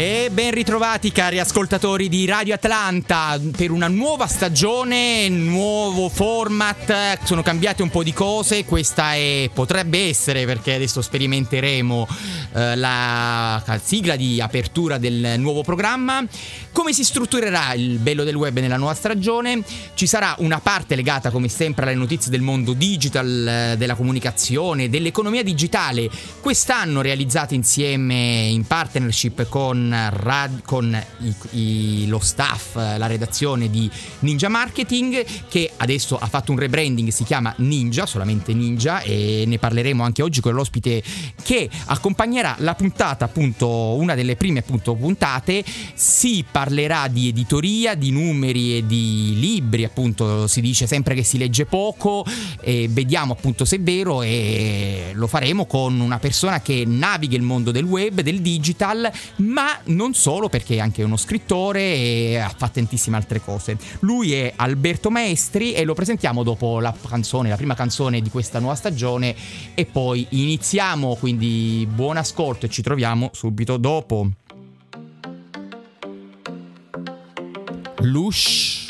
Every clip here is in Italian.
E ben ritrovati cari ascoltatori di Radio Atlanta per una nuova stagione, nuovo format, sono cambiate un po' di cose, questa potrebbe essere, perché adesso sperimenteremo la sigla di apertura del nuovo programma. Come si strutturerà il bello del web nella nuova stagione? Ci sarà una parte legata come sempre alle notizie del mondo digital, della comunicazione, dell'economia digitale, quest'anno realizzate insieme in partnership con lo staff, la redazione di Ninja Marketing, che adesso ha fatto un rebranding, si chiama Ninja, solamente Ninja, e ne parleremo anche oggi con l'ospite che accompagnerà la puntata, appunto una delle prime appunto puntate. Si parlerà di editoria, di numeri e di libri, appunto si dice sempre che si legge poco e vediamo appunto se è vero, e lo faremo con una persona che naviga il mondo del web, del digital, ma non solo, perché è anche uno scrittore e fa tantissime altre cose. Lui è Alberto Maestri e lo presentiamo dopo la prima canzone di questa nuova stagione, e poi iniziamo, quindi buon ascolto e ci troviamo subito dopo. Lush.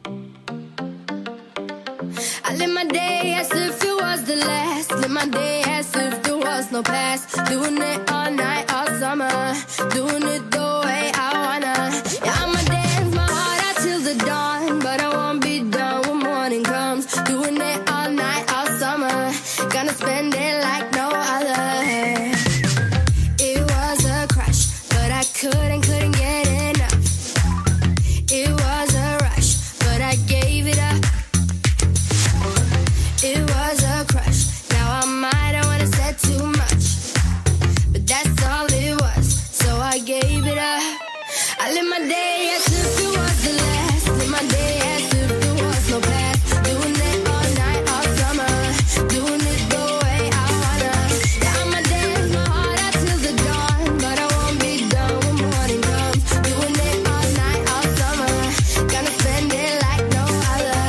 I live my day as if it was the last. Live my day as if there was no past. Doing it all night, all summer. Doing it the way I wanna. Yeah, I'ma dance my heart out till the dawn, but I won't be done when morning comes. Doing it all night, all summer. Gonna spend it like no other. It was a crush, but I couldn't get enough. It was a rush, but I gave it up. It was a crush. Now I might have wanna said too much, but that's all it was, so I gave it up. I live my day as if it was the last. Live my day as if there was no past. Doing it all night, all summer. Doing it the way I wanna. Yeah, I'ma dance my heart out till the dawn, but I won't be done when morning comes. Doing it all night, all summer. Gonna spend it like no other.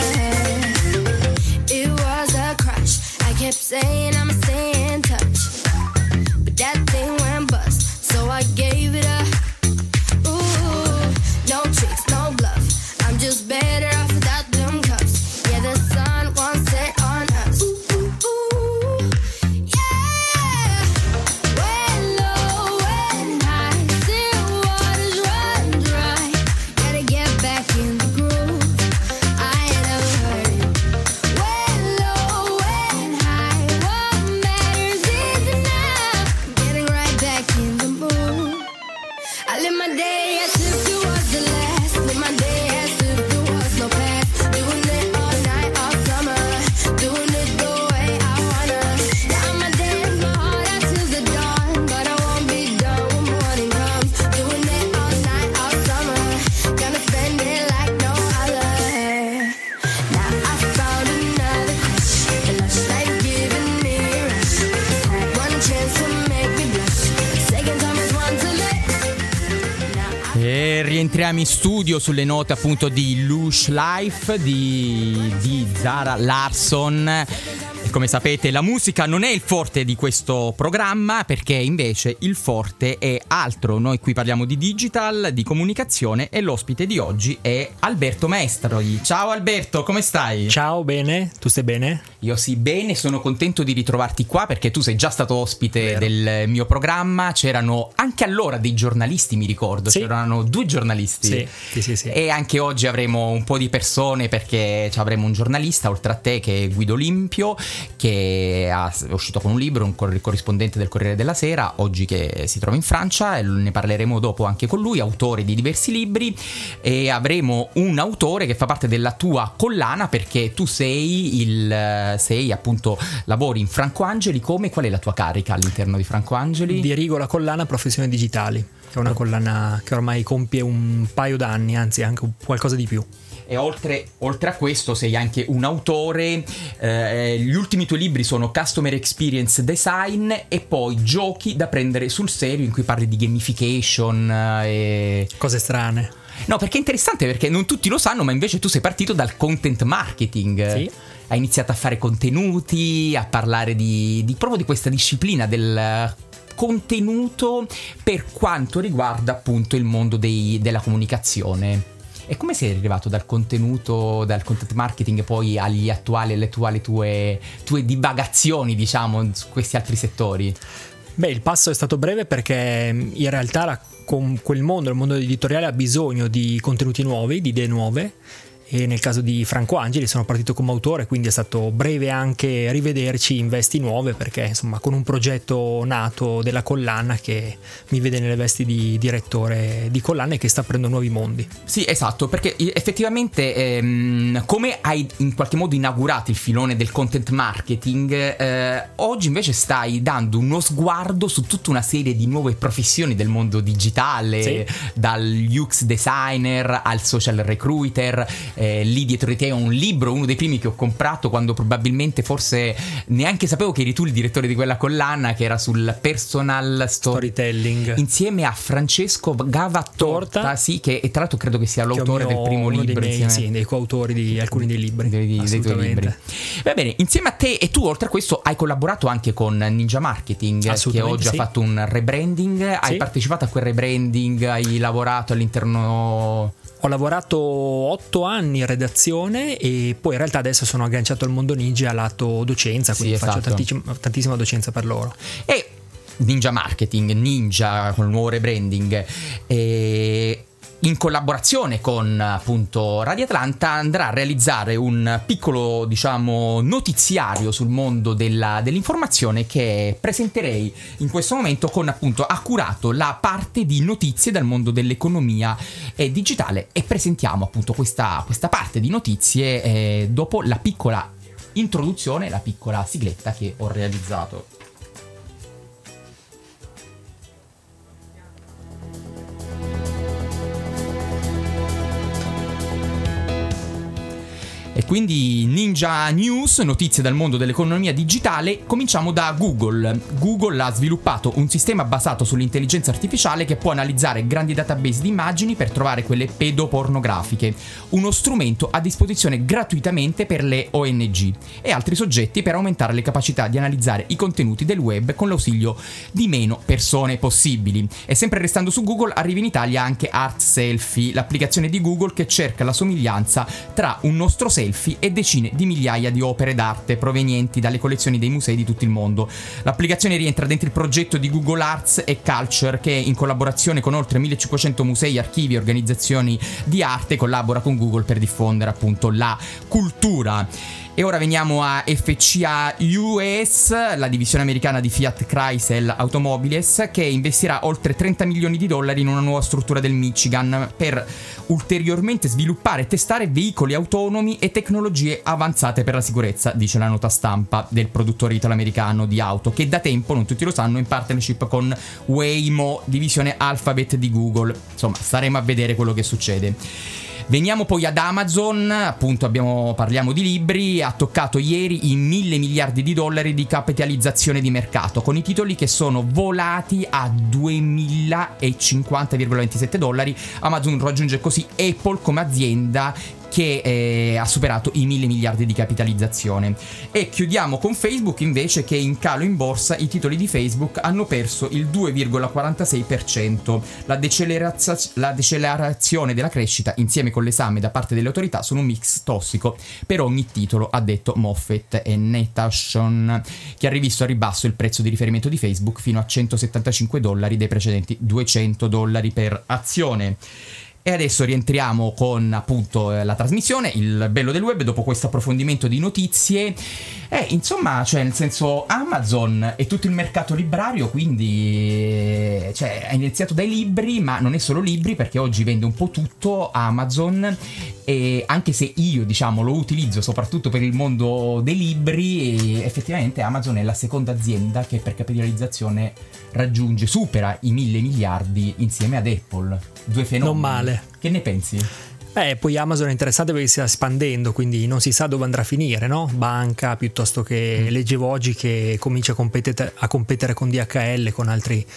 It was a crush. I kept saying I'ma stay in touch, but that thing went bust, so I gave it up. Ooh, no tricks, no bluff. I'm just better off without them cuffs. Yeah, the sun won't set on us. Ooh, yeah. When low, when high, still waters run dry. Gotta get back in the groove. I ain't never heard it. When low, when high, what matters is enough. Getting right back in the mood. I live my day as if it was the last. Live my day as if there was no past. Doing it all night, all summer. Doing it the way I wanna. Yeah, I'ma dance my heart out till the dawn, but I won't be done when morning comes. Doing it all night, all summer. Gonna spend it like no other. Now I found another crush. The lush life giving me a rush. Had one chance to make me blush. Second time is one to let. E rientriamo in studio sulle note appunto di Lush Life di Zara Larsson. E come sapete la musica non è il forte di questo programma, perché invece il forte è altro. Noi qui parliamo di digital, di comunicazione, e l'ospite di oggi è Alberto Maestri. Ciao Alberto, come stai? Ciao, bene? Tu stai bene? Io sì, bene, sono contento di ritrovarti qua perché tu sei già stato ospite del mio programma. C'erano anche allora dei giornalisti, mi ricordo, sì. C'erano 2 giornalisti. Sì. E anche oggi avremo un po' di persone, perché avremo un giornalista oltre a te che è Guido Limpio, che è uscito con un libro, un corrispondente del Corriere della Sera, oggi che si trova in Francia, e ne parleremo dopo anche con lui, autore di diversi libri. E avremo un autore che fa parte della tua collana, perché tu sei appunto, lavori in Franco Angeli. Qual è la tua carica all'interno di Franco Angeli? Dirigo la collana Professioni Digitali, che è una collana che ormai compie un paio d'anni, anzi anche qualcosa di più. E oltre a questo sei anche un autore. Gli ultimi tuoi libri sono Customer Experience Design e poi Giochi da prendere sul serio, in cui parli di gamification e cose strane. No, perché è interessante, perché non tutti lo sanno, ma invece tu sei partito dal content marketing. Sì. Hai iniziato a fare contenuti, a parlare proprio di questa disciplina del contenuto per quanto riguarda appunto il mondo della comunicazione. E come sei arrivato dal contenuto, dal content marketing poi alle attuali tue divagazioni, diciamo, su questi altri settori? Beh, il passo è stato breve perché in realtà con quel mondo, il mondo editoriale, ha bisogno di contenuti nuovi, di idee nuove, e nel caso di Franco Angeli sono partito come autore, quindi è stato breve anche rivederci in vesti nuove, perché insomma con un progetto nato della collana che mi vede nelle vesti di direttore di collana e che sta aprendo nuovi mondi. Sì, esatto, perché effettivamente come hai in qualche modo inaugurato il filone del content marketing, oggi invece stai dando uno sguardo su tutta una serie di nuove professioni del mondo digitale, sì, dal UX designer al social recruiter. Lì dietro di te ho un libro, uno dei primi che ho comprato quando probabilmente forse neanche sapevo che eri tu il direttore di quella collana, che era sul personal storytelling, insieme a Francesco Gavatorta, sì, che tra l'altro credo che sia l'autore del primo libro, dei coautori di alcuni dei libri, dei tuoi libri. Va bene, insieme a te, e tu oltre a questo hai collaborato anche con Ninja Marketing, che oggi ha fatto un rebranding, hai partecipato a quel rebranding, hai lavorato all'interno. Ho lavorato 8 anni in redazione e poi in realtà adesso sono agganciato al mondo Ninja lato docenza, quindi faccio tantissima docenza per loro. E Ninja Marketing, Ninja con il nuovo rebranding, in collaborazione con appunto Radio Atlanta andrà a realizzare un piccolo, diciamo, notiziario sul mondo dell'informazione che presenterei in questo momento, con appunto accurato la parte di notizie dal mondo dell'economia digitale, e presentiamo appunto questa parte di notizie dopo la piccola introduzione, la piccola sigletta che ho realizzato. E quindi Ninja News, notizie dal mondo dell'economia digitale. Cominciamo da Google. Google ha sviluppato un sistema basato sull'intelligenza artificiale che può analizzare grandi database di immagini per trovare quelle pedopornografiche, uno strumento a disposizione gratuitamente per le ONG e altri soggetti per aumentare le capacità di analizzare i contenuti del web con l'ausilio di meno persone possibili. E sempre restando su Google, arriva in Italia anche Art Selfie, l'applicazione di Google che cerca la somiglianza tra un nostro selfie e decine di migliaia di opere d'arte provenienti dalle collezioni dei musei di tutto il mondo. L'applicazione rientra dentro il progetto di Google Arts e Culture, che in collaborazione con oltre 1500 musei, archivi e organizzazioni di arte collabora con Google per diffondere appunto la cultura. E ora veniamo a FCA US, la divisione americana di Fiat Chrysler Automobiles, che investirà oltre $30 milioni in una nuova struttura del Michigan per ulteriormente sviluppare e testare veicoli autonomi e tecnologie avanzate per la sicurezza, dice la nota stampa del produttore italo-americano di auto, che da tempo, non tutti lo sanno, è in partnership con Waymo, divisione Alphabet di Google. Insomma, staremo a vedere quello che succede. Veniamo poi ad Amazon, appunto parliamo di libri, ha toccato ieri i $1.000 miliardi di capitalizzazione di mercato, con i titoli che sono volati a $2.050,27. Amazon raggiunge così Apple come azienda che ha superato i $1.000 miliardi di capitalizzazione. E chiudiamo con Facebook invece, che in calo in borsa i titoli di Facebook hanno perso il 2,46%. La decelerazione della crescita insieme con l'esame da parte delle autorità sono un mix tossico per ogni titolo, ha detto Moffett e Natation, che ha rivisto a ribasso il prezzo di riferimento di Facebook fino a $175 dai precedenti $200 per azione. E adesso rientriamo con appunto la trasmissione, il bello del web, dopo questo approfondimento di notizie. Insomma, cioè nel senso, Amazon e tutto il mercato librario, quindi è iniziato dai libri, ma non è solo libri, perché oggi vende un po' tutto Amazon, e anche se io, diciamo, lo utilizzo soprattutto per il mondo dei libri, effettivamente Amazon è la seconda azienda che per capitalizzazione supera i $1.000 miliardi insieme ad Apple. Due fenomeni. Non male. Che ne pensi? Poi Amazon è interessante perché si sta espandendo, quindi non si sa dove andrà a finire, no? Banca, piuttosto che leggevo oggi che comincia a competere con DHL, con altri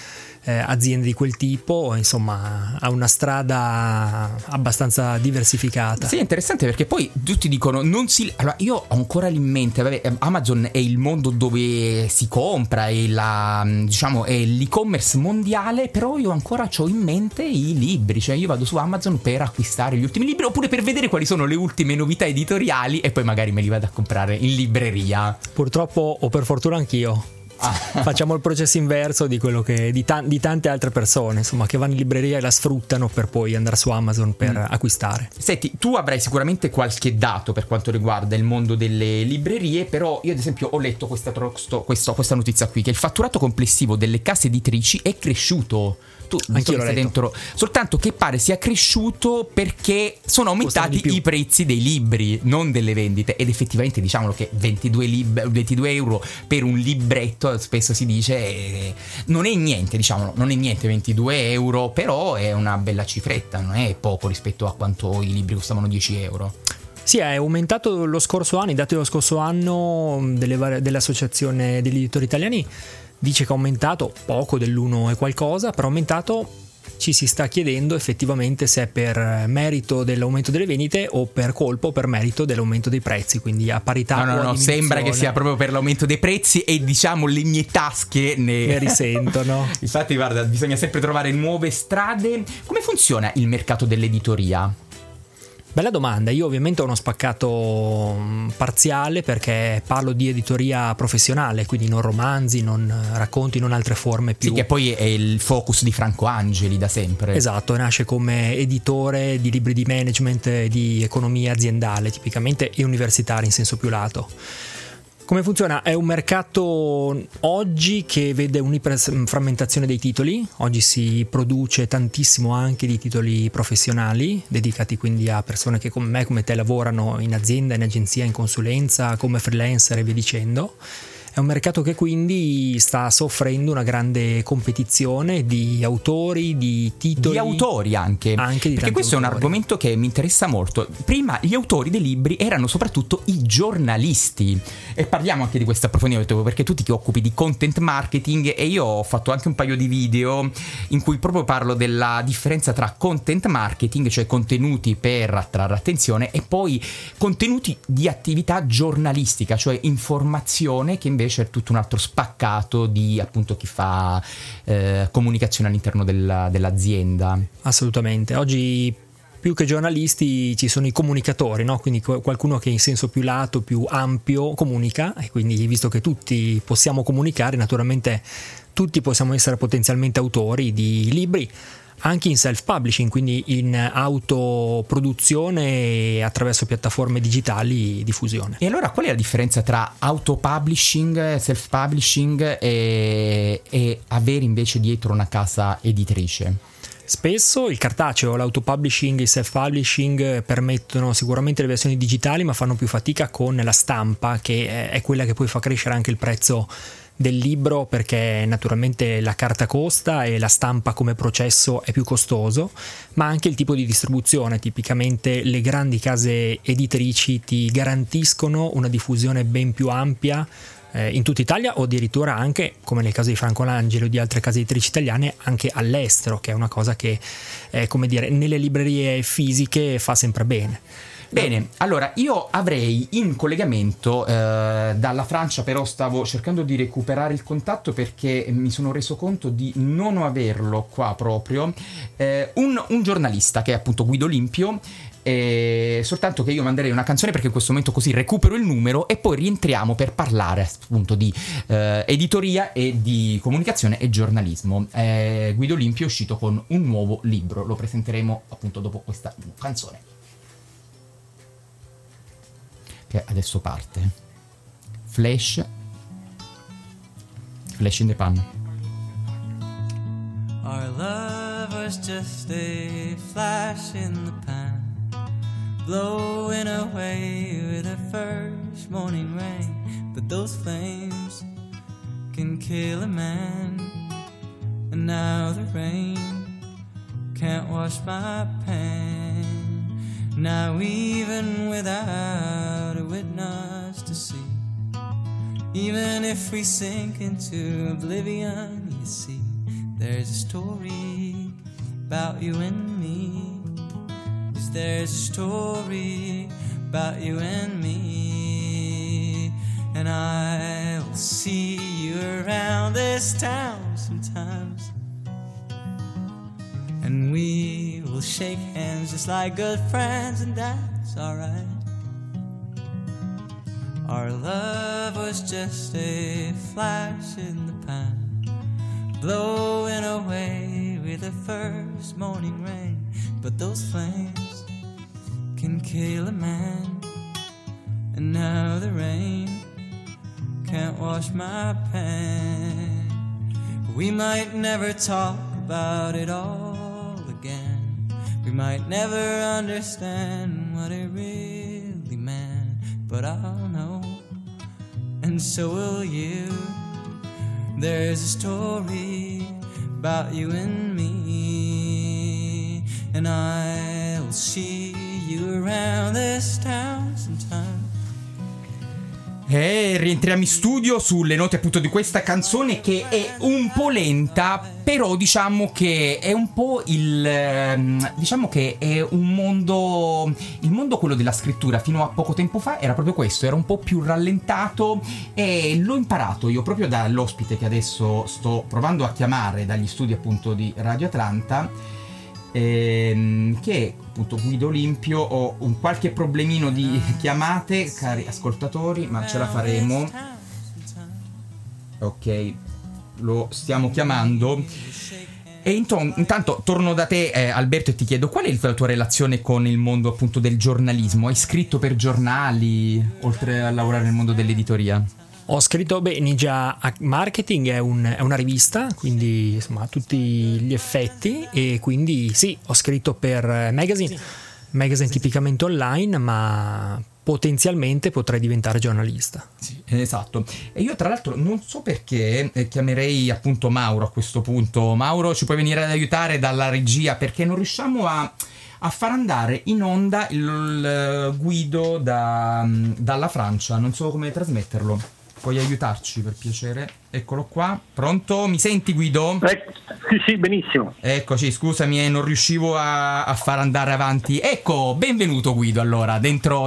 aziende di quel tipo, insomma ha una strada abbastanza diversificata. Sì, è interessante perché poi tutti dicono allora io ho ancora in mente, vabbè, Amazon è il mondo dove si compra, è diciamo è l'e-commerce mondiale, però io ancora ho in mente i libri, cioè io vado su Amazon per acquistare gli ultimi libri oppure per vedere quali sono le ultime novità editoriali e poi magari me li vado a comprare in libreria. Purtroppo o per fortuna anch'io. Facciamo il processo inverso di quello che di tante altre persone, insomma, che vanno in libreria e la sfruttano per poi andare su Amazon per acquistare. Senti, tu avrai sicuramente qualche dato per quanto riguarda il mondo delle librerie, però io ad esempio ho letto questa notizia qui, che il fatturato complessivo delle case editrici è cresciuto. Tu anch'io l'ho sei letto. dentro, soltanto che pare sia cresciuto perché sono aumentati i prezzi dei libri, non delle vendite, ed effettivamente diciamolo che 22 euro per un libretto spesso si dice non è niente, diciamolo, non è niente 22 euro, però è una bella cifretta, non è poco rispetto a quanto i libri costavano 10 euro. Sì, è aumentato lo scorso anno, i dati dello scorso anno dell'Associazione degli Editori Italiani dice che è aumentato poco, dell'1 e qualcosa, però aumentato. Ci si sta chiedendo effettivamente se è per merito dell'aumento delle vendite o per colpa o per merito dell'aumento dei prezzi, quindi a parità. No, sembra che sia proprio per l'aumento dei prezzi e diciamo le mie tasche ne risentono. Infatti guarda, bisogna sempre trovare nuove strade. Come funziona il mercato dell'editoria? Bella domanda, io ovviamente ho uno spaccato parziale perché parlo di editoria professionale, quindi non romanzi, non racconti, non altre forme più. Sì, che poi è il focus di Franco Angeli da sempre. Esatto, nasce come editore di libri di management, di economia aziendale tipicamente e universitari in senso più lato. Come funziona? È un mercato oggi che vede un'iperframmentazione dei titoli. Oggi si produce tantissimo anche di titoli professionali, dedicati quindi a persone che come me, come te, lavorano in azienda, in agenzia, in consulenza, come freelancer e via dicendo. È un mercato che quindi sta soffrendo una grande competizione di autori, di titoli. Di autori anche di perché questo autori. È un argomento che mi interessa molto. Prima gli autori dei libri erano soprattutto i giornalisti e parliamo anche di questo approfondimento perché tu ti occupi di content marketing e io ho fatto anche un paio di video in cui proprio parlo della differenza tra content marketing, cioè contenuti per attrarre attenzione, e poi contenuti di attività giornalistica, cioè informazione, che invece è tutto un altro spaccato di appunto chi fa comunicazione all'interno dell'azienda. Assolutamente. Oggi più che giornalisti ci sono i comunicatori, no? Quindi qualcuno che in senso più lato, più ampio comunica, e quindi visto che tutti possiamo comunicare, naturalmente tutti possiamo essere potenzialmente autori di libri, anche in self-publishing, quindi in autoproduzione attraverso piattaforme digitali, diffusione. E allora qual è la differenza tra autopublishing, self-publishing e avere invece dietro una casa editrice? Spesso il cartaceo, l'autopublishing e il self-publishing permettono sicuramente le versioni digitali, ma fanno più fatica con la stampa, che è quella che poi fa crescere anche il prezzo del libro, perché naturalmente la carta costa e la stampa come processo è più costoso, ma anche il tipo di distribuzione. Tipicamente le grandi case editrici ti garantiscono una diffusione ben più ampia in tutta Italia, o addirittura anche, come nel caso di Franco Angeli o di altre case editrici italiane, anche all'estero, che è una cosa che come dire, nelle librerie fisiche fa sempre bene. Bene, allora io avrei in collegamento dalla Francia, però stavo cercando di recuperare il contatto perché mi sono reso conto di non averlo qua proprio, un giornalista che è appunto Guido Limpio. Soltanto che io manderei una canzone perché in questo momento così recupero il numero e poi rientriamo per parlare appunto di editoria e di comunicazione e giornalismo. Guido Limpio è uscito con un nuovo libro, lo presenteremo appunto dopo questa canzone che adesso parte. Flash in the Pan. Our love was just a flash in the pan, blowing away with the first morning rain. But those flames can kill a man, and now the rain can't wash my pain. Now even without a witness to see, even if we sink into oblivion, you see, there's a story about you and me. Yes, there's a story about you and me. And I'll see you around this town sometimes. And we will shake hands just like good friends, and that's alright. Our love was just a flash in the pan, blowing away with the first morning rain. But those flames can kill a man, and now the rain can't wash my pain. We might never talk about it all again. We might never understand what it really meant, but I'll know, and so will you. There's a story about you and me, and I'll see you around this town sometime. E rientriamo in studio sulle note appunto di questa canzone, che è un po' lenta, però diciamo che è un po' diciamo che è un mondo, il mondo quello della scrittura fino a poco tempo fa era proprio questo, era un po' più rallentato, e l'ho imparato io proprio dall'ospite che adesso sto provando a chiamare dagli studi appunto di Radio Atlanta, che è appunto Guido Olimpio. Ho un qualche problemino di chiamate, cari ascoltatori, ma ce la faremo. Ok, lo stiamo chiamando. E intanto torno da te, Alberto, e ti chiedo qual è la tua relazione con il mondo appunto del giornalismo. Hai scritto per giornali oltre a lavorare nel mondo dell'editoria? Ho scritto, Ninja Marketing è una rivista, quindi insomma a tutti gli effetti, e quindi sì, ho scritto per magazine tipicamente online, ma potenzialmente potrei diventare giornalista. Sì, esatto. E io tra l'altro non so perché chiamerei appunto Mauro a questo punto. Mauro, ci puoi venire ad aiutare dalla regia, perché non riusciamo a far andare in onda il Guido dalla Francia, non so come trasmetterlo. Puoi aiutarci per piacere? Eccolo qua. Pronto? Mi senti, Guido? Sì, benissimo. Eccoci, scusami, non riuscivo a far andare avanti. Ecco, benvenuto Guido, allora, dentro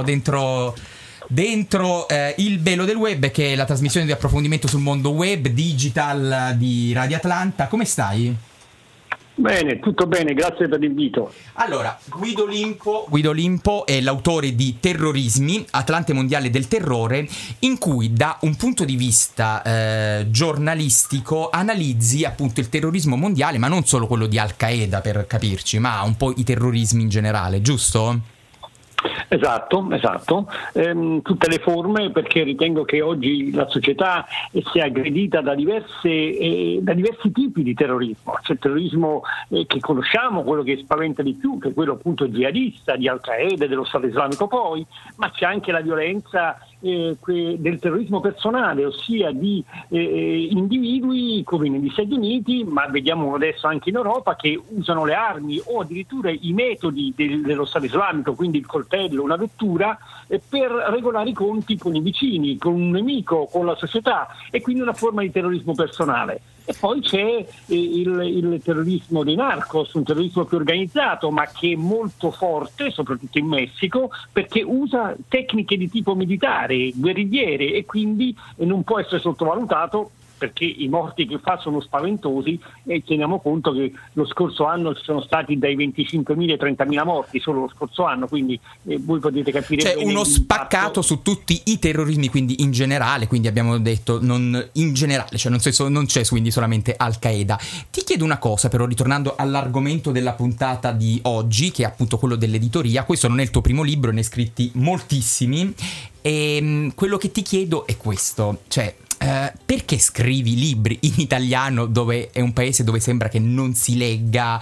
Il Velo del Web, che è la trasmissione di approfondimento sul mondo web digital di Radio Atlanta. Come stai? Bene, tutto bene, grazie per l'invito. Allora, Guido Olimpo è l'autore di Terrorismi, Atlante mondiale del terrore, in cui da un punto di vista giornalistico analizzi appunto il terrorismo mondiale, ma non solo quello di Al-Qaeda, per capirci, ma un po' i terrorismi in generale, giusto? Esatto. Tutte le forme, perché ritengo che oggi la società sia aggredita da diversi tipi di terrorismo. C'è il terrorismo che conosciamo, quello che spaventa di più, che è quello appunto jihadista, di Al-Qaeda, dello Stato islamico poi, ma c'è anche la violenza del terrorismo personale, ossia di individui come negli Stati Uniti, ma vediamo adesso anche in Europa, che usano le armi o addirittura i metodi dello Stato islamico, quindi il coltello, una vettura, per regolare i conti con i vicini, con un nemico, con la società, e quindi una forma di terrorismo personale. E poi c'è il terrorismo dei narcos, un terrorismo più organizzato, ma che è molto forte, soprattutto in Messico, perché usa tecniche di tipo militare, guerrigliere, e quindi non può essere sottovalutato, perché i morti che fa sono spaventosi, e teniamo conto che lo scorso anno ci sono stati dai 25.000 ai 30.000 morti solo lo scorso anno, quindi voi potete capire. C'è uno spaccato su tutti i terrorismi, quindi in generale, quindi abbiamo detto non in generale, cioè non c'è quindi solamente Al-Qaeda. Ti chiedo una cosa però, ritornando all'argomento della puntata di oggi, che è appunto quello dell'editoria. Questo non è il tuo primo libro, ne hai scritti moltissimi, e quello che ti chiedo è questo, cioè perché scrivi libri in italiano, dove è un paese dove sembra che non si legga,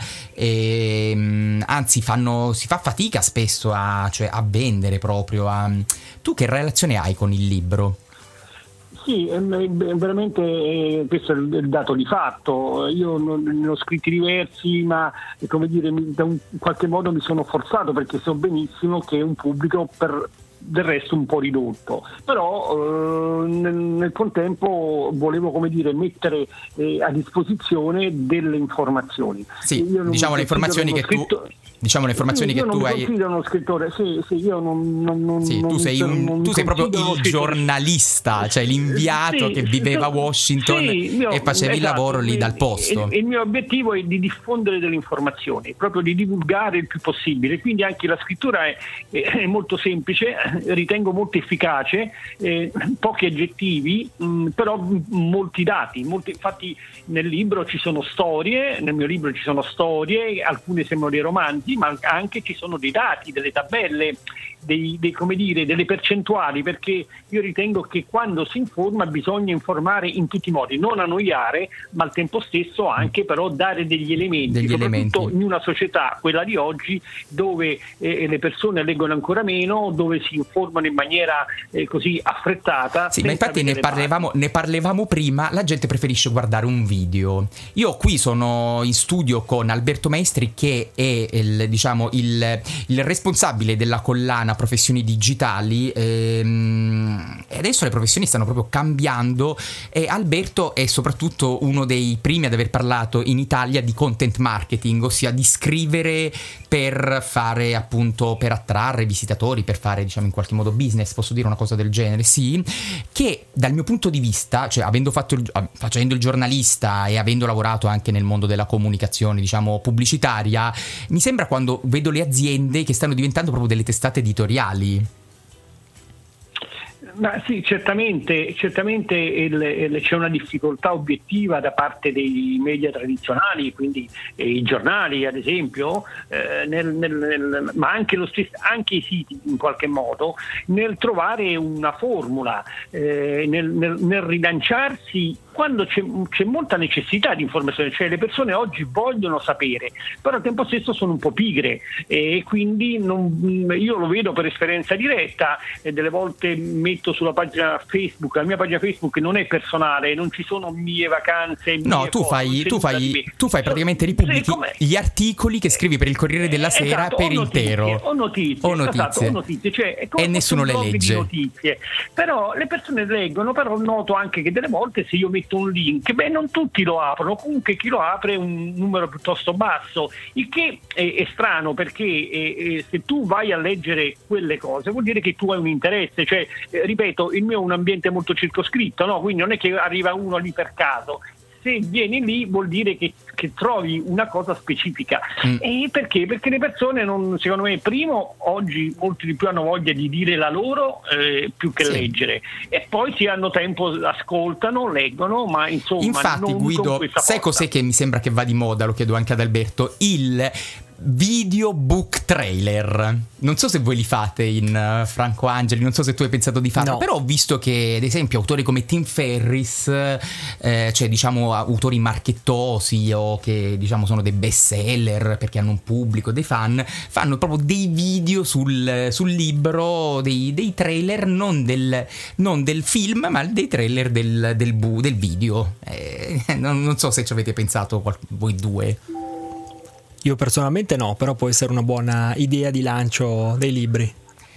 anzi si fa fatica spesso a vendere proprio. Tu che relazione hai con il libro? Sì, veramente questo è il dato di fatto. Io ne ho scritti diversi, ma come dire, in qualche modo mi sono forzato, perché so benissimo che un pubblico del resto un po' ridotto, però nel contempo volevo, come dire, mettere a disposizione delle informazioni. Sì, diciamo le informazioni che tu... Diciamo le informazioni che tu hai. Io uno scrittore, io tu sei proprio il giornalista, cioè l'inviato che viveva a Washington e facevi il lavoro lì dal posto. Il mio obiettivo è di diffondere delle informazioni, proprio di divulgare il più possibile. Quindi anche la scrittura è molto semplice, ritengo molto efficace, pochi aggettivi, però molti dati. Infatti nel mio libro ci sono storie, alcune sembrano dei romanzi, ma anche ci sono dei dati, delle tabelle, delle percentuali, perché io ritengo che quando si informa bisogna informare in tutti i modi, non annoiare, ma al tempo stesso anche però dare degli elementi, soprattutto in una società, quella di oggi, dove le persone leggono ancora meno, dove si informano in maniera così affrettata. Sì, ma infatti ne parlavamo prima, la gente preferisce guardare un video. Io qui sono in studio con Alberto Maestri, che è il responsabile della collana Professioni Digitali, e adesso le professioni stanno proprio cambiando, e Alberto è soprattutto uno dei primi ad aver parlato in Italia di content marketing, ossia di scrivere per fare, appunto, per attrarre visitatori, per fare, diciamo, in qualche modo business, posso dire una cosa del genere, sì, che dal mio punto di vista, cioè facendo il giornalista e avendo lavorato anche nel mondo della comunicazione, diciamo, pubblicitaria, mi sembra, quando vedo le aziende che stanno diventando proprio delle testate editoriali. Ma sì, certamente c'è una difficoltà obiettiva da parte dei media tradizionali, quindi i giornali ad esempio, ma anche anche i siti in qualche modo, nel trovare una formula, nel rilanciarsi quando c'è molta necessità di informazione, cioè le persone oggi vogliono sapere, però al tempo stesso sono un po' pigre, e quindi io lo vedo per esperienza diretta, e delle volte metto sulla pagina Facebook, la mia pagina Facebook non è personale, non ci sono mie vacanze, tu fai praticamente ripubblichi gli articoli che scrivi per il Corriere della Sera, per intero, o notizie, cioè, e nessuno le legge. Notizie. Però le persone leggono, però noto anche che delle volte se io metto un link, non tutti lo aprono, comunque chi lo apre è un numero piuttosto basso, il che è strano, perché se tu vai a leggere quelle cose vuol dire che tu hai un interesse, cioè ripeto, il mio è un ambiente molto circoscritto, no? Quindi non è che arriva uno lì per caso. Se vieni lì vuol dire che trovi una cosa specifica. E perché? Perché le persone secondo me, primo, oggi molti di più hanno voglia di dire la loro più che leggere, e poi se hanno tempo ascoltano, leggono, ma insomma. Infatti, non Guido, sai cos'è che mi sembra che va di moda? Lo chiedo anche ad Alberto. Il video book trailer. Non so se voi li fate in Franco Angeli, non so se tu hai pensato di farlo, però ho visto che ad esempio autori come Tim Ferriss, cioè diciamo autori marchettosi o che diciamo sono dei best seller perché hanno un pubblico, dei fan, fanno proprio dei video sul libro, dei trailer, non del film, ma dei trailer del video. Non so se ci avete pensato voi due. Io personalmente no, però può essere una buona idea di lancio dei libri.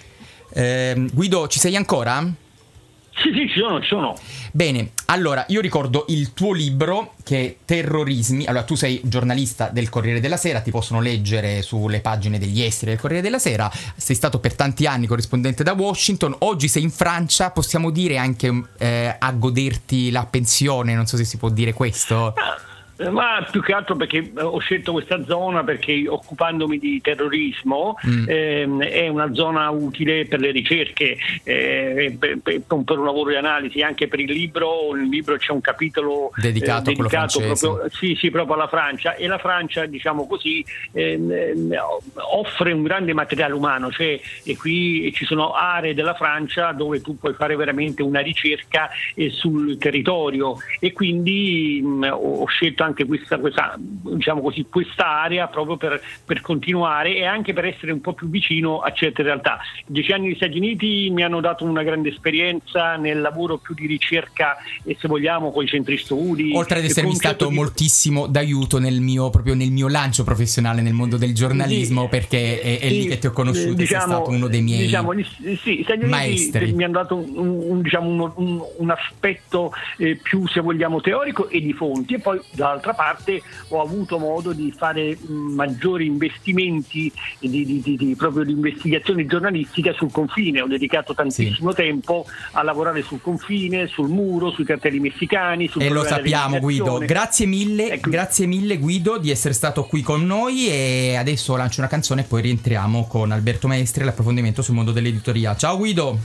Guido, ci sei ancora? Sì, ci sono. Bene, allora io ricordo il tuo libro, che è Terrorismi. Allora, tu sei giornalista del Corriere della Sera, ti possono leggere sulle pagine degli esteri del Corriere della Sera, sei stato per tanti anni corrispondente da Washington, oggi sei in Francia, possiamo dire anche a goderti la pensione, non so se si può dire questo. Ma più che altro perché ho scelto questa zona, perché occupandomi di terrorismo è una zona utile per le ricerche, per un lavoro di analisi, anche per il libro. Nel libro c'è un capitolo dedicato proprio alla Francia, e la Francia, diciamo così, offre un grande materiale umano, cioè, e qui ci sono aree della Francia dove tu puoi fare veramente una ricerca sul territorio, e quindi ho scelto anche questa diciamo così, questa area proprio per continuare e anche per essere un po' più vicino a certe realtà. 10 anni negli Stati Uniti mi hanno dato una grande esperienza nel lavoro più di ricerca e, se vogliamo, con i centri studi. Oltre ad essermi stato moltissimo d'aiuto nel mio lancio professionale nel mondo del giornalismo, perché è lì che ti ho conosciuto, sei stato uno dei miei maestri. Mi hanno dato un aspetto più, se vogliamo, teorico e di fonti, e poi dall'altra parte ho avuto modo di fare maggiori investimenti proprio di investigazione giornalistica sul confine. Ho dedicato tantissimo tempo a lavorare sul confine, sul muro, sui cartelli messicani, sul e lo sappiamo, Guido. Grazie mille Guido di essere stato qui con noi, e adesso lancio una canzone e poi rientriamo con Alberto Maestri e l'approfondimento sul mondo dell'editoria. Ciao Guido.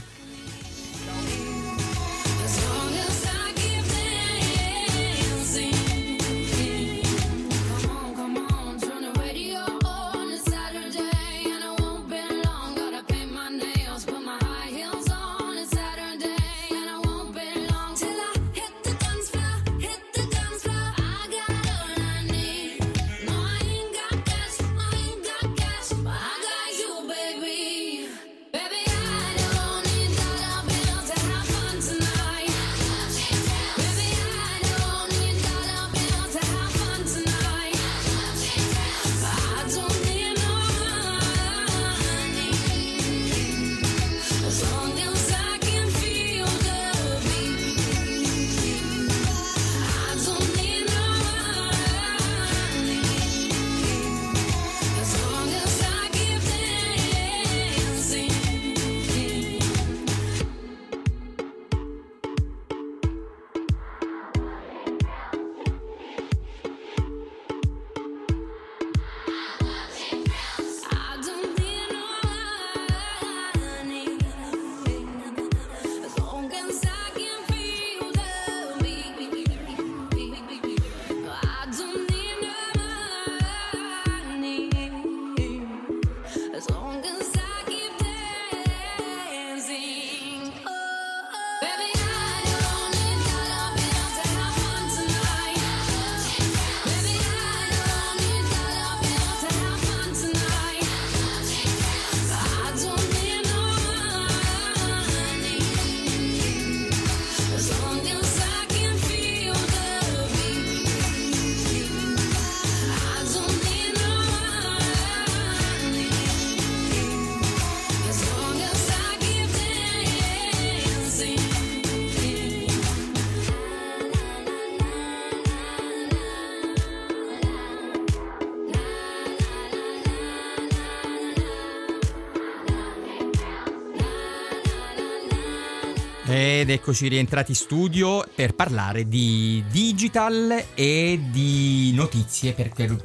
Ed eccoci rientrati in studio per parlare di digital e di notizie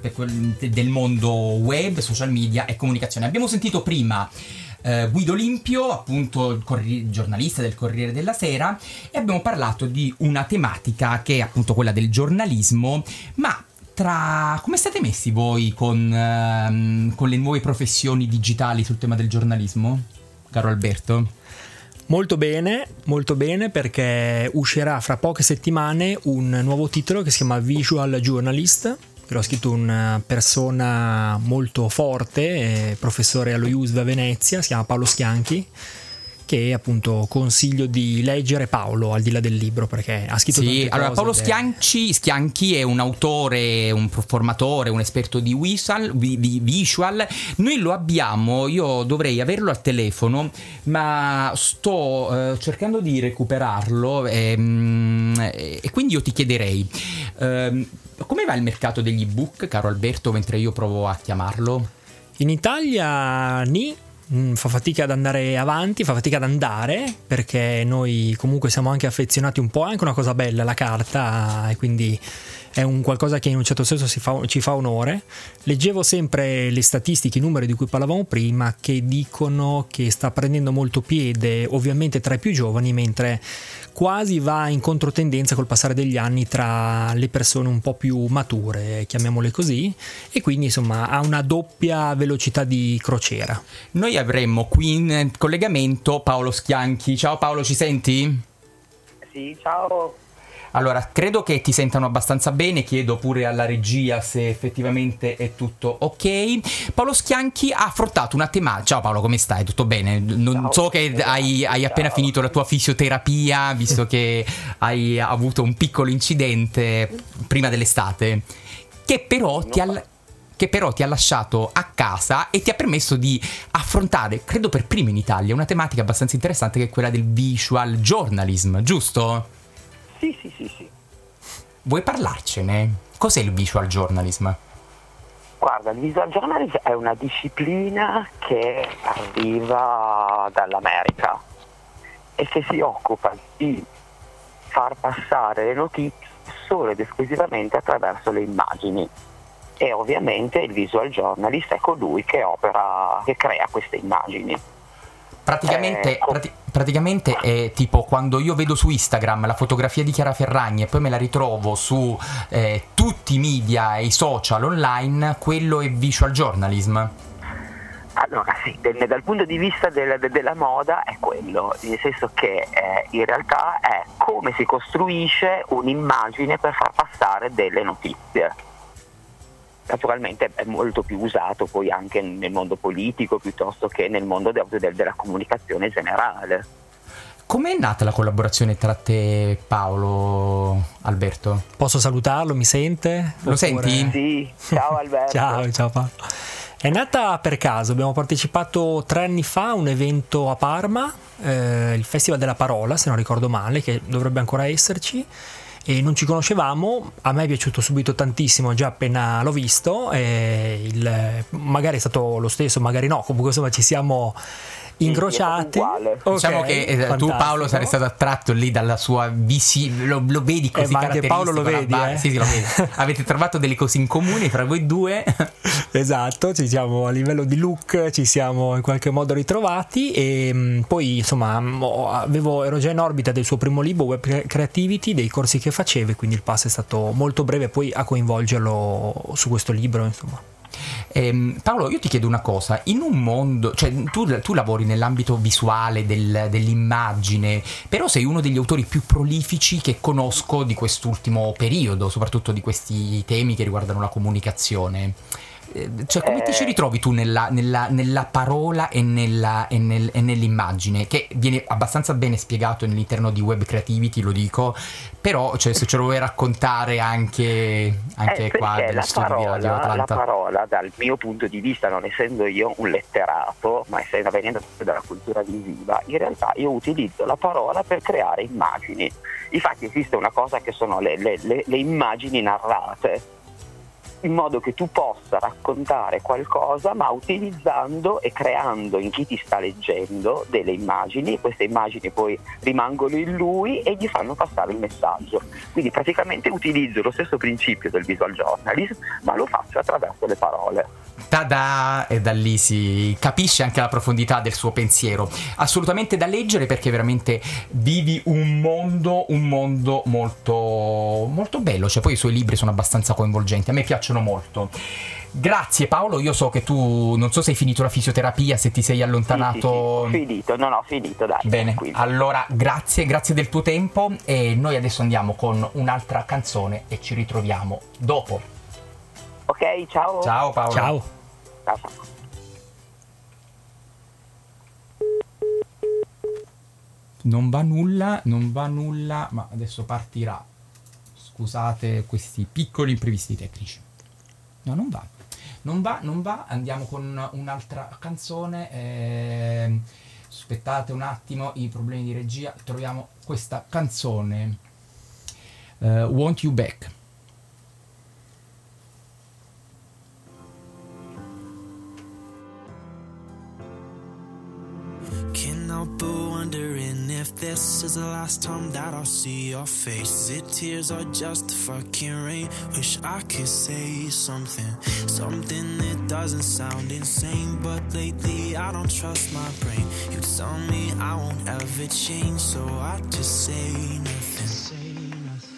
del mondo web, social media e comunicazione. Abbiamo sentito prima Guido Limpio, appunto giornalista del Corriere della Sera, e abbiamo parlato di una tematica che è appunto quella del giornalismo. Ma come state messi voi con le nuove professioni digitali sul tema del giornalismo, caro Alberto? Molto bene, perché uscirà fra poche settimane un nuovo titolo che si chiama Visual Journalist, che l'ha scritto una persona molto forte, professore allo IUSV a Venezia, si chiama Paolo Schianchi, che appunto consiglio di leggere. Paolo, al di là del libro, perché ha scritto tante cose. Allora, Paolo Schianchi è un autore, un formatore, un esperto di visual. Noi lo abbiamo, io dovrei averlo al telefono, ma sto cercando di recuperarlo, e quindi io ti chiederei come va il mercato degli ebook, caro Alberto, mentre io provo a chiamarlo? In Italia fa fatica ad andare avanti, fa fatica ad andare, perché noi comunque siamo anche affezionati un po', è anche una cosa bella la carta, e quindi è un qualcosa che in un certo senso ci fa onore. Leggevo sempre le statistiche, i numeri di cui parlavamo prima, che dicono che sta prendendo molto piede ovviamente tra i più giovani, mentre quasi va in controtendenza col passare degli anni tra le persone un po' più mature, chiamiamole così, e quindi insomma ha una doppia velocità di crociera. Noi avremmo qui in collegamento Paolo Schianchi. Ciao Paolo, ci senti? Sì, ciao. Allora, credo che ti sentano abbastanza bene, chiedo pure alla regia se effettivamente è tutto ok. Paolo Schianchi ha affrontato una tematica. Ciao Paolo, come stai? Tutto bene? Non so che hai appena finito la tua fisioterapia, visto che hai avuto un piccolo incidente prima dell'estate, che però ti ha lasciato a casa e ti ha permesso di affrontare, credo per prima in Italia, una tematica abbastanza interessante che è quella del visual journalism, giusto? Sì. Vuoi parlarcene? Cos'è il visual journalism? Guarda, il visual journalism è una disciplina che arriva dall'America e che si occupa di far passare le notizie solo ed esclusivamente attraverso le immagini. E ovviamente il visual journalist è colui che crea queste immagini. Praticamente è tipo quando io vedo su Instagram la fotografia di Chiara Ferragni e poi me la ritrovo su tutti i media e i social online, quello è visual journalism. Allora sì, dal punto di vista della moda è quello, nel senso che in realtà è come si costruisce un'immagine per far passare delle notizie. Naturalmente è molto più usato poi anche nel mondo politico piuttosto che nel mondo della comunicazione generale. Com'è nata la collaborazione tra te e Paolo, Alberto? Posso salutarlo? Mi sente? Lo senti? Sì, ciao Alberto. Ciao Paolo. È nata per caso, abbiamo partecipato 3 anni fa a un evento a Parma, il Festival della Parola, se non ricordo male, che dovrebbe ancora esserci. E non ci conoscevamo, a me è piaciuto subito tantissimo già appena l'ho visto, magari è stato lo stesso, magari no, comunque insomma ci siamo incrociati. Okay, diciamo che tu Paolo sarai stato attratto lì dalla sua lo vedi così ma anche Paolo lo vedi, Sì, lo vedi. Avete trovato delle cose in comune fra voi due. Esatto, ci siamo a livello di look, ci siamo in qualche modo ritrovati e poi insomma ero già in orbita del suo primo libro Web Creativity, dei corsi che faceva, quindi il passo è stato molto breve poi a coinvolgerlo su questo libro, insomma. Paolo, io ti chiedo una cosa, in un mondo, cioè tu lavori nell'ambito visuale dell'immagine, però sei uno degli autori più prolifici che conosco di quest'ultimo periodo, soprattutto di questi temi che riguardano la comunicazione. Cioè, come ti ci ritrovi tu nella parola e nell'immagine, che viene abbastanza bene spiegato all'interno di Web Creativity, lo dico, però cioè, se ce lo vuoi raccontare anche qua nello studio di Radio Atlanta. La parola, dal mio punto di vista, non essendo io un letterato, ma venendo dalla cultura visiva, in realtà io utilizzo la parola per creare immagini. Infatti esiste una cosa che sono le immagini narrate, in modo che tu possa raccontare qualcosa ma utilizzando e creando in chi ti sta leggendo delle immagini. Queste immagini poi rimangono in lui e gli fanno passare il messaggio. Quindi praticamente utilizzo lo stesso principio del visual journalism, ma lo faccio attraverso le parole. Tada! E da lì si capisce anche la profondità del suo pensiero. Assolutamente da leggere, perché veramente vivi un mondo molto molto bello, cioè poi i suoi libri sono abbastanza coinvolgenti, a me piacciono molto. Grazie Paolo, io so che tu non so se hai finito la fisioterapia, se ti sei allontanato. Sì, finito, ho finito, dai. Bene, allora grazie del tuo tempo e noi adesso andiamo con un'altra canzone e ci ritroviamo dopo. Ok, ciao. Ciao Paolo. Ciao. Non va nulla, ma adesso partirà. Scusate questi piccoli imprevisti tecnici. No, non va, andiamo con un'altra canzone. Aspettate un attimo, i problemi di regia. Troviamo questa canzone, Want You Back. Can't help but wondering if this is the last time that I'll see your face. Is it tears or just fucking rain? Wish I could say something that doesn't sound insane, but lately I don't trust my brain. You tell me I won't ever change, so I just say nothing.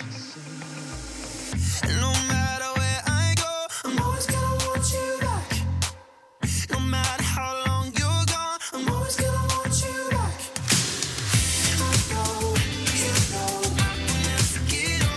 No matter where I go, I'm always gonna want you back. No matter how long you're gone, I'm always gonna want you back. I know, you know, I will never get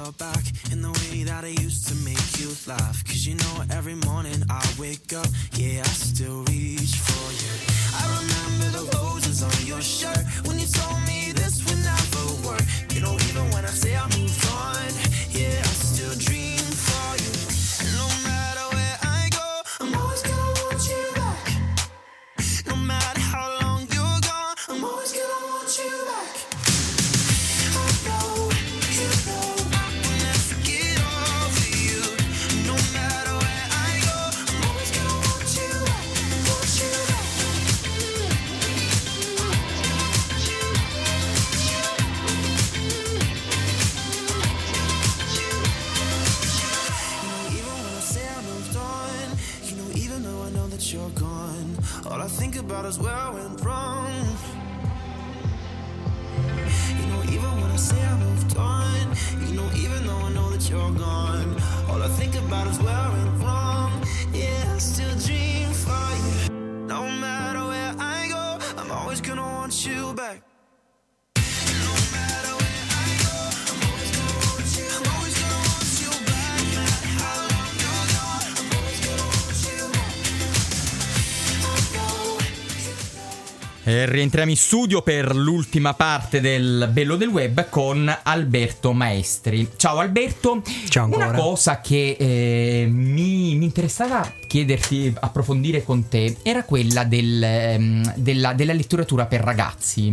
you're back in the way that I used to make you laugh. Cause you know every morning I wake up, yeah, I still reach for you. I remember the roses on your shirt when you told me this would never work. You know, even when I say I moved on, yeah, I still dream for you. And no matter where I go, I'm always gonna want you back. No matter how long you're gone, I'm always gonna want you back. I know, you know, I will never get over you. No matter where I go, I'm always gonna want you back, want you back. You're gone. All I think about is where I went wrong. You know, even when I say I moved on, you know, even though I know that you're gone, all I think about is where I went wrong. Yeah, I still dream for you. No matter where I go, I'm always gonna want you back. No matter where I go, I'm always gonna want you. I'm always gonna want you back. No matter how long you're gone, I'm always gonna want you back. Rientriamo in studio per l'ultima parte del Bello del Web con Alberto Maestri. Ciao Alberto. Ciao ancora. Una cosa che mi interessava chiederti, approfondire con te, era quella della letteratura per ragazzi.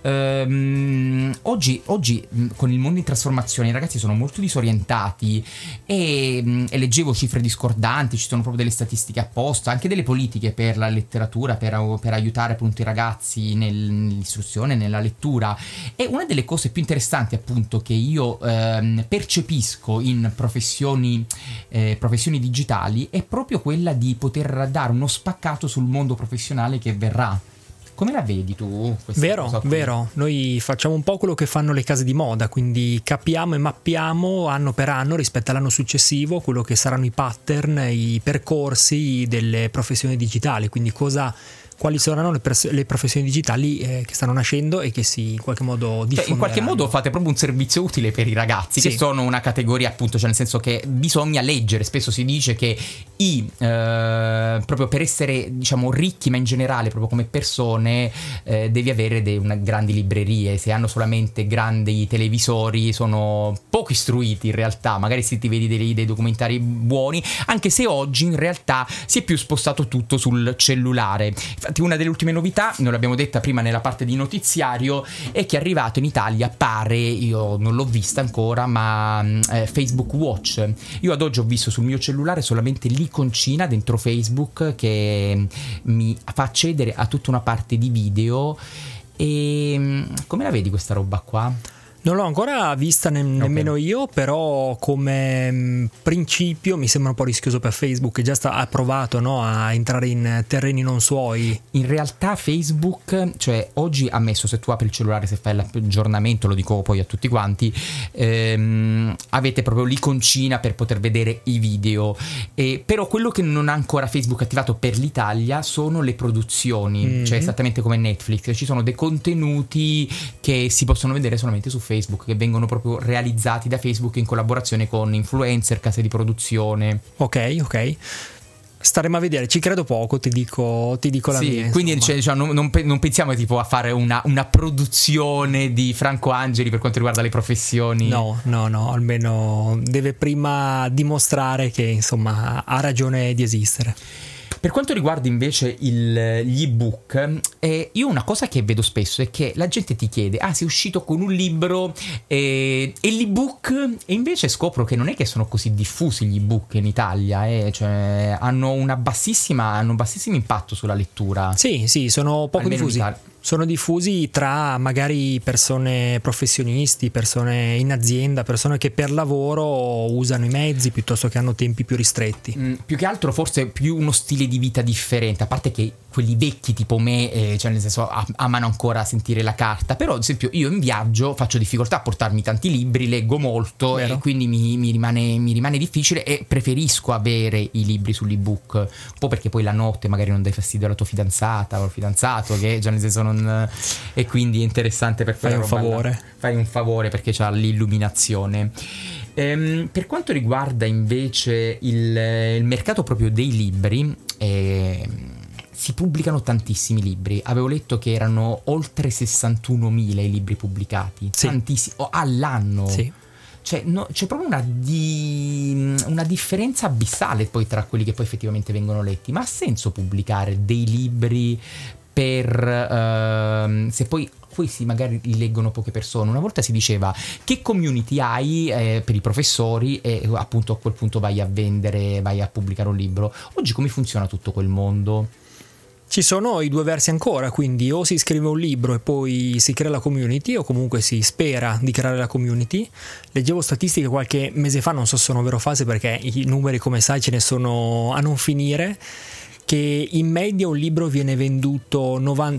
Oggi con il mondo in trasformazione i ragazzi sono molto disorientati e leggevo cifre discordanti, ci sono proprio delle statistiche apposta, anche delle politiche per la letteratura, per aiutare appunto i ragazzi nell'istruzione, nella lettura. E una delle cose più interessanti appunto che io percepisco in professioni digitali è proprio quella di poter dare uno spaccato sul mondo professionale che verrà. Come la vedi tu? Vero. Noi facciamo un po' quello che fanno le case di moda, quindi capiamo e mappiamo anno per anno rispetto all'anno successivo quello che saranno i pattern, i percorsi delle professioni digitali, quindi quali saranno le professioni digitali che stanno nascendo e che si in qualche modo diffonderanno. In qualche modo fate proprio un servizio utile per i ragazzi, sì, che sono una categoria appunto, cioè nel senso che bisogna leggere. Spesso si dice che proprio per essere diciamo ricchi, ma in generale proprio come persone devi avere grandi librerie. Se hanno solamente grandi televisori sono poco istruiti in realtà. Magari se ti vedi dei documentari buoni, anche se oggi in realtà si è più spostato tutto sul cellulare. Una delle ultime novità, non l'abbiamo detta prima nella parte di notiziario, è che è arrivato in Italia, pare, io non l'ho vista ancora, ma Facebook Watch. Io ad oggi ho visto sul mio cellulare solamente l'iconcina dentro Facebook che mi fa accedere a tutta una parte di video. E come la vedi questa roba qua? Non l'ho ancora vista nemmeno io, però come principio mi sembra un po' rischioso per Facebook, che già ha provato, no, a entrare in terreni non suoi. In realtà Facebook, cioè oggi ha messo, se tu apri il cellulare, se fai l'aggiornamento, lo dico poi a tutti quanti, avete proprio l'iconcina per poter vedere i video. Però quello che non ha ancora Facebook attivato per l'Italia sono le produzioni, cioè esattamente come Netflix, ci sono dei contenuti che si possono vedere solamente su Facebook, che vengono proprio realizzati da Facebook in collaborazione con influencer, case di produzione. Ok. Staremo a vedere, ci credo poco, ti dico la mia. Quindi non pensiamo tipo a fare una produzione di Franco Angeli per quanto riguarda le professioni. No, almeno deve prima dimostrare che insomma ha ragione di esistere. Per quanto riguarda invece gli ebook, io una cosa che vedo spesso è che la gente ti chiede: sei uscito con un libro e l'ebook, e invece scopro che non è che sono così diffusi gli ebook in Italia, cioè hanno un bassissimo impatto sulla lettura. Sì, sono poco diffusi. Sono diffusi tra magari persone professionisti, persone in azienda, persone che per lavoro usano i mezzi piuttosto che hanno tempi più ristretti. Più che altro forse più uno stile di vita differente, a parte che quelli vecchi tipo me, cioè nel senso amano ancora sentire la carta, però ad esempio io in viaggio faccio difficoltà a portarmi tanti libri, leggo molto. Vero. E quindi mi rimane difficile, e preferisco avere i libri sull'ebook, un po' perché poi la notte magari non dai fastidio alla tua fidanzata o al fidanzato, che cioè nel senso e quindi è interessante per Fai un favore. Fai un favore perché c'ha l'illuminazione. Per quanto riguarda invece il mercato proprio dei libri, si pubblicano tantissimi libri. Avevo letto che erano oltre 61.000 i libri pubblicati, sì. Tantissimi, all'anno. Sì. Cioè, c'è proprio una differenza abissale poi tra quelli che poi effettivamente vengono letti. Ma ha senso pubblicare dei libri se poi questi magari li leggono poche persone? Una volta si diceva che community hai per i professori e appunto a quel punto vai a vendere, vai a pubblicare un libro. Oggi come funziona tutto quel mondo? Ci sono i due versi ancora, quindi o si scrive un libro e poi si crea la community, o comunque si spera di creare la community. Leggevo statistiche qualche mese fa, non so se sono vero o false perché i numeri, come sai, ce ne sono a non finire, che in media un libro viene venduto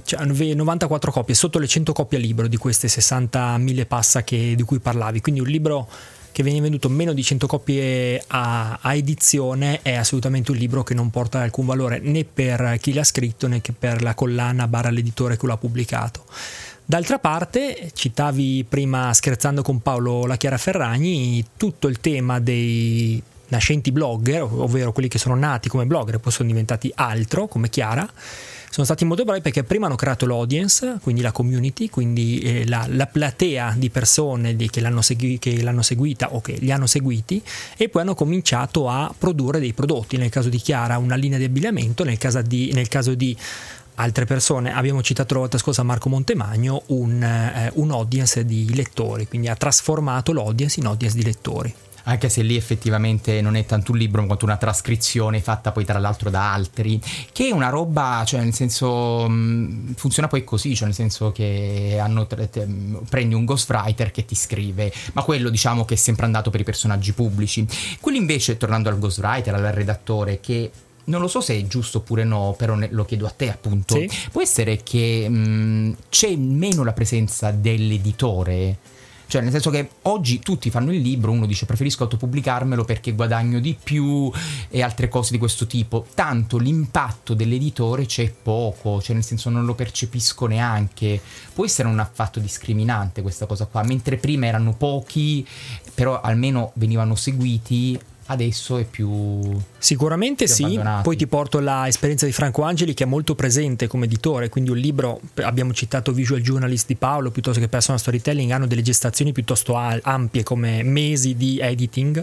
94 copie, sotto le 100 copie a libro di queste 60.000 passa di cui parlavi. Quindi un libro che viene venduto meno di 100 copie a edizione è assolutamente un libro che non porta alcun valore né per chi l'ha scritto né che per la collana / l'editore che lo ha pubblicato. D'altra parte, citavi prima, scherzando con Paolo, la Chiara Ferragni, tutto il tema dei nascenti blogger, ovvero quelli che sono nati come blogger e poi sono diventati altro, come Chiara. Sono stati molto bravi perché prima hanno creato l'audience, quindi la community, quindi la platea di persone che l'hanno seguita o che li hanno seguiti, e poi hanno cominciato a produrre dei prodotti. Nel caso di Chiara una linea di abbigliamento, nel caso di altre persone, abbiamo citato la volta scorsa Marco Montemagno, un audience di lettori, quindi ha trasformato l'audience in audience di lettori. Anche se lì effettivamente non è tanto un libro quanto una trascrizione fatta poi tra l'altro da altri, che è una roba, cioè nel senso funziona poi così, cioè nel senso che prendi un ghostwriter che ti scrive, ma quello diciamo che è sempre andato per i personaggi pubblici. Quello invece, tornando al ghostwriter, al redattore, che non lo so se è giusto oppure no, però lo chiedo a te appunto, sì. Può essere che c'è meno la presenza dell'editore? Cioè nel senso che oggi tutti fanno il libro, uno dice preferisco autopubblicarmelo perché guadagno di più e altre cose di questo tipo, tanto l'impatto dell'editore c'è poco, cioè nel senso non lo percepisco neanche. Può essere un affatto discriminante questa cosa qua, mentre prima erano pochi però almeno venivano seguiti, adesso è più sicuramente più sì, abbandonati. Poi ti porto l'esperienza di Franco Angeli, che è molto presente come editore, quindi un libro, abbiamo citato Visual Journalist di Paolo piuttosto che Personal Storytelling, hanno delle gestazioni piuttosto ampie come mesi di editing,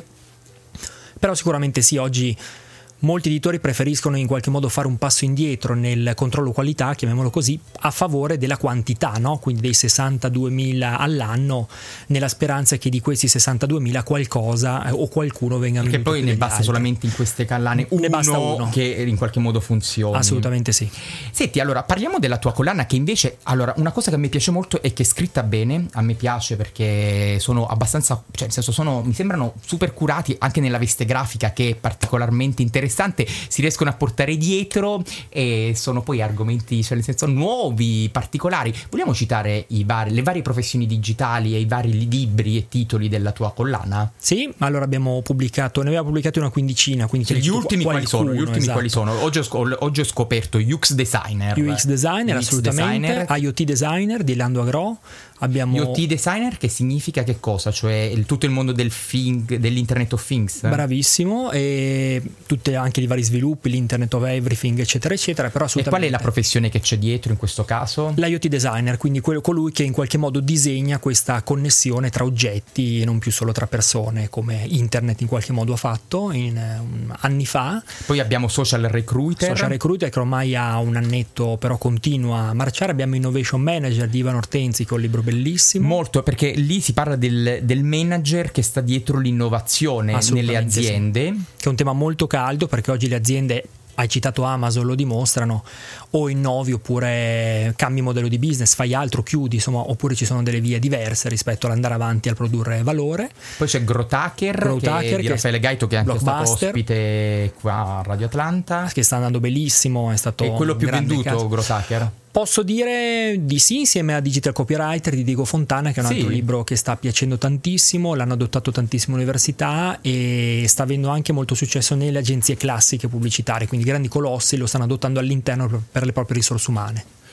però sicuramente sì, oggi molti editori preferiscono in qualche modo fare un passo indietro nel controllo qualità, chiamiamolo così, a favore della quantità, no? Quindi dei 62.000 all'anno, nella speranza che di questi 62.000 qualcosa o qualcuno venga venduto. Che poi ne basta solamente in queste collane uno che in qualche modo funzioni. Assolutamente sì. Senti, allora parliamo della tua collana, che invece, allora, una cosa che a me piace molto è che è scritta bene. A me piace perché sono abbastanza, cioè nel senso mi sembrano super curati, anche nella veste grafica che è particolarmente interessante, si riescono a portare dietro e sono poi argomenti, cioè nel senso nuovi, particolari. Vogliamo citare le varie professioni digitali e i vari libri e titoli della tua collana? Sì, allora ne abbiamo pubblicati una quindicina, quindi gli ultimi quali sono? Gli ultimi esatto. Quali sono? Oggi ho scoperto UX Designer, assolutamente, IoT Designer di Lando Agro. Abbiamo IoT Designer, che significa che cosa? Cioè tutto il mondo dell'Internet of Things? Bravissimo, e tutte anche i vari sviluppi, l'Internet of Everything, eccetera eccetera, però assolutamente. E qual è la professione che c'è dietro in questo caso? L'IoT Designer, quindi colui che in qualche modo disegna questa connessione tra oggetti e non più solo tra persone, come Internet in qualche modo ha fatto anni fa. Poi abbiamo Social Recruiter che ormai ha un annetto però continua a marciare. Abbiamo Innovation Manager di Ivan Ortenzi, che è un libro bellissimo. Molto, perché lì si parla del manager che sta dietro l'innovazione nelle aziende, sì. Che è un tema molto caldo, perché oggi le aziende, hai citato Amazon, lo dimostrano, o innovi oppure cambi modello di business, fai altro, chiudi, insomma, oppure ci sono delle vie diverse rispetto all'andare avanti al produrre valore. Poi c'è Growth Hacker di Raffaele Gaito, che è anche stato ospite qua a Radio Atlanta, che sta andando bellissimo, è stato è quello più venduto, Growth Hacker. Posso dire di sì, insieme a Digital Copywriter di Diego Fontana, che è un altro libro che sta piacendo tantissimo, l'hanno adottato tantissimo all'università e sta avendo anche molto successo nelle agenzie classiche pubblicitarie, quindi grandi colossi lo stanno adottando all'interno per le proprie risorse umane.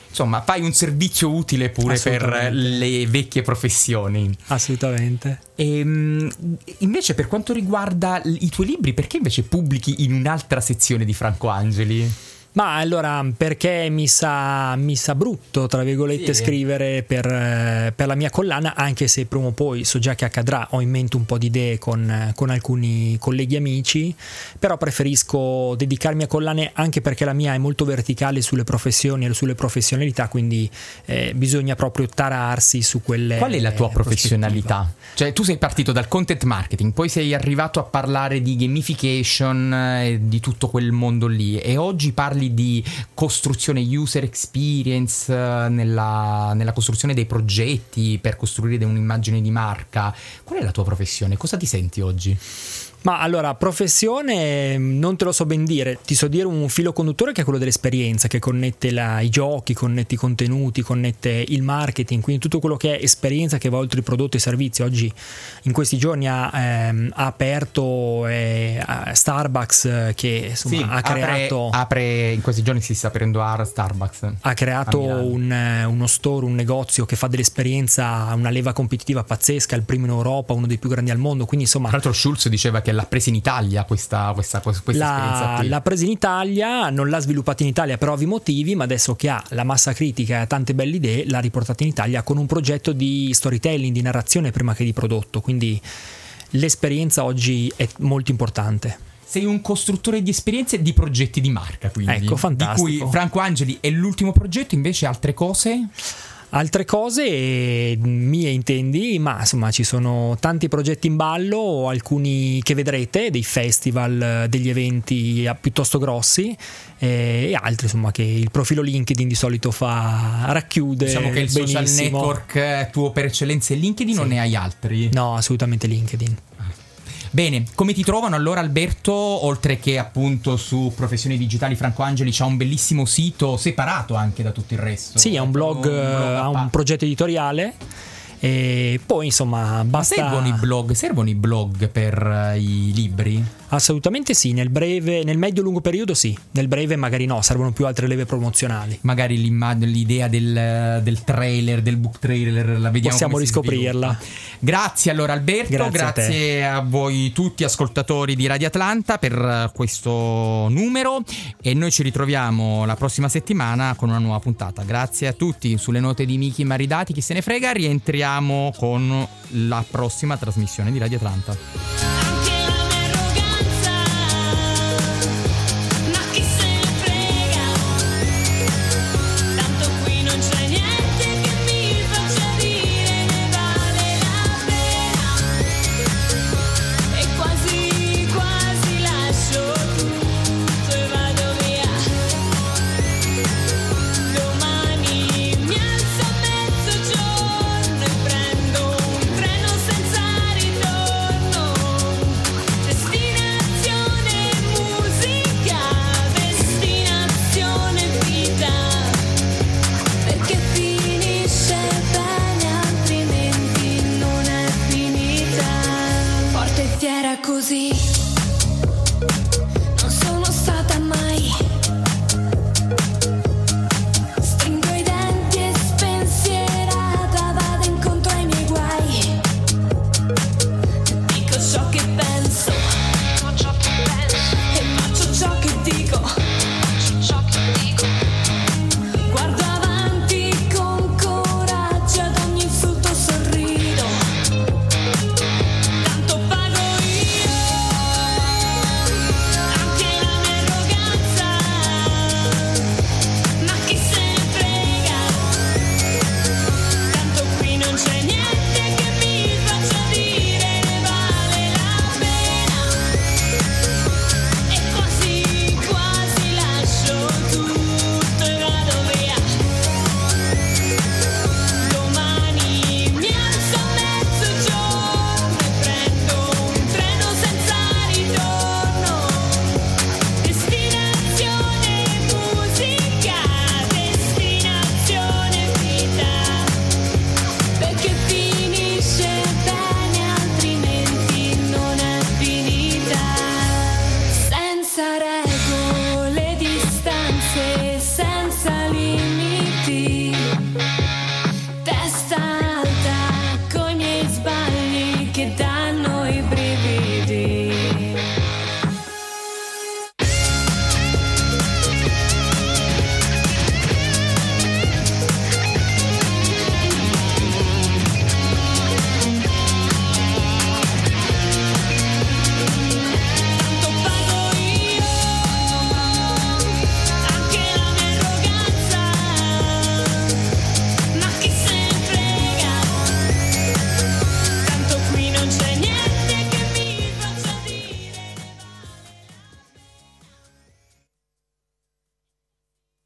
insomma fai un servizio utile pure per le vecchie professioni. Assolutamente. E invece per quanto riguarda i tuoi libri, perché invece pubblichi in un'altra sezione di Franco Angeli? Ma allora, perché mi sa brutto, tra virgolette, scrivere per la mia collana, anche se prima o poi so già che accadrà, ho in mente un po' di idee con alcuni colleghi amici, però preferisco dedicarmi a collane anche perché la mia è molto verticale sulle professioni e sulle professionalità, quindi bisogna proprio tararsi su quelle. Qual è la tua professionalità? Cioè tu sei partito dal content marketing, poi sei arrivato a parlare di gamification e di tutto quel mondo lì, e oggi parli di costruzione user experience nella costruzione dei progetti per costruire un'immagine di marca. Qual è la tua professione? Cosa ti senti oggi? Ma allora, professione non te lo so ben dire, ti so dire un filo conduttore che è quello dell'esperienza, che connette i giochi, connette i contenuti, connette il marketing, quindi tutto quello che è esperienza che va oltre i prodotti e i servizi. Oggi, in questi giorni, ha aperto Starbucks, che insomma ha creato... Apre in questi giorni, si sta aprendo Starbucks. Ha creato uno store, un negozio che fa dell'esperienza una leva competitiva pazzesca, il primo in Europa, uno dei più grandi al mondo, quindi insomma... Tra l'altro Schulz diceva che l'ha presa in Italia questa esperienza qui. L'ha presa in Italia, non l'ha sviluppata in Italia per ovvi motivi, ma adesso che ha la massa critica e ha tante belle idee, l'ha riportata in Italia con un progetto di storytelling, di narrazione prima che di prodotto, quindi l'esperienza oggi è molto importante. Sei un costruttore di esperienze e di progetti di marca, quindi. Ecco, fantastico. Di cui Franco Angeli è l'ultimo progetto, invece altre cose? Altre cose mie intendi, ma insomma ci sono tanti progetti in ballo, alcuni che vedrete, dei festival, degli eventi piuttosto grossi, e altri insomma che il profilo LinkedIn di solito racchiude. Diciamo che il benissimo. social network tuo per eccellenza è LinkedIn, o ne hai altri? No, assolutamente LinkedIn. Bene, come ti trovano allora Alberto? Oltre che appunto su Professioni Digitali, Franco Angeli c'ha un bellissimo sito separato anche da tutto il resto. Sì, ha un blog, ha un progetto editoriale, e poi insomma basta. Ma servono i blog per i libri? Assolutamente sì, nel medio-lungo periodo sì, nel breve magari no, servono più altre leve promozionali. Magari l'idea del trailer, del book trailer, la vediamo. Possiamo riscoprirla. Grazie allora Alberto, grazie a voi tutti ascoltatori di Radio Atlanta per questo numero, e noi ci ritroviamo la prossima settimana con una nuova puntata. Grazie a tutti. Sulle note di Miki Maridati, chi se ne frega, rientriamo con la prossima trasmissione di Radio Atlanta. Così